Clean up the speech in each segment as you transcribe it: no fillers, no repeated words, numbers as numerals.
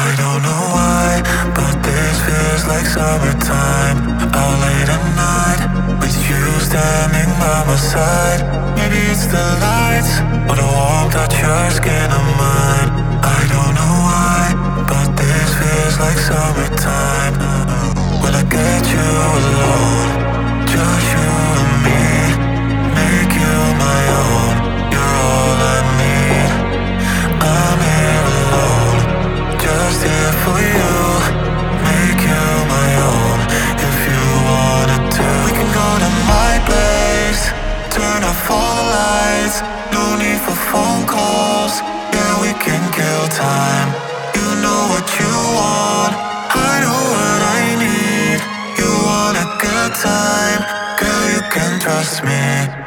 I don't know why, but this feels like summertime. Out late at night, with you standing by my side. Maybe it's the lights, or the warmth that your skin on mine. I don't know why, but this feels like summertime. When I get you alone, just you and me, make you my own. You're all I need. I'm here alone, just here for you. Make you my own if you wanted to. We can go to my place, turn off all the lights. No need for phone calls. Yeah, we can kill time. You know what you want, I know what I need. You want a good time, girl, you can trust me.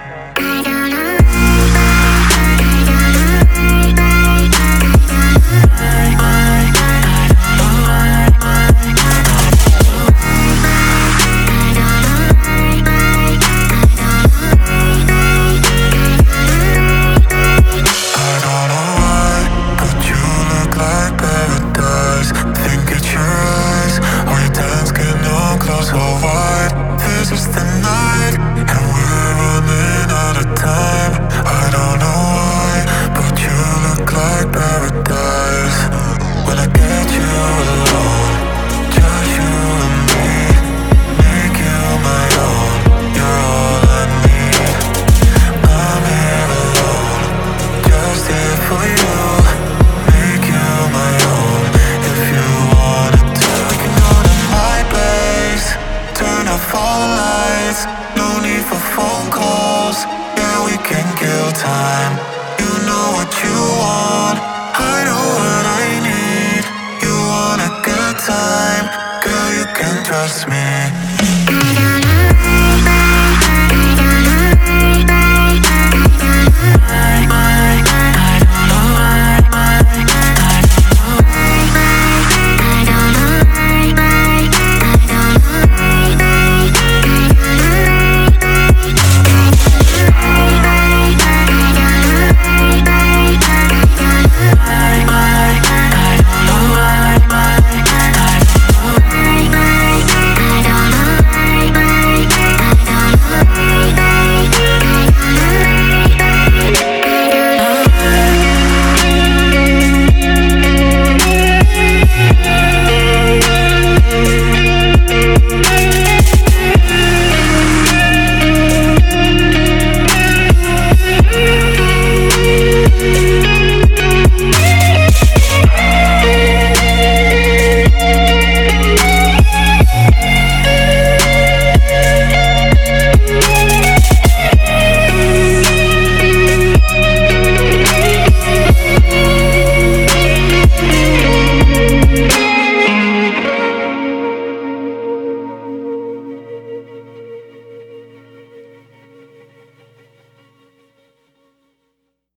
Time. You know what you want, I know what I need. You want a good time, girl, you can trust me.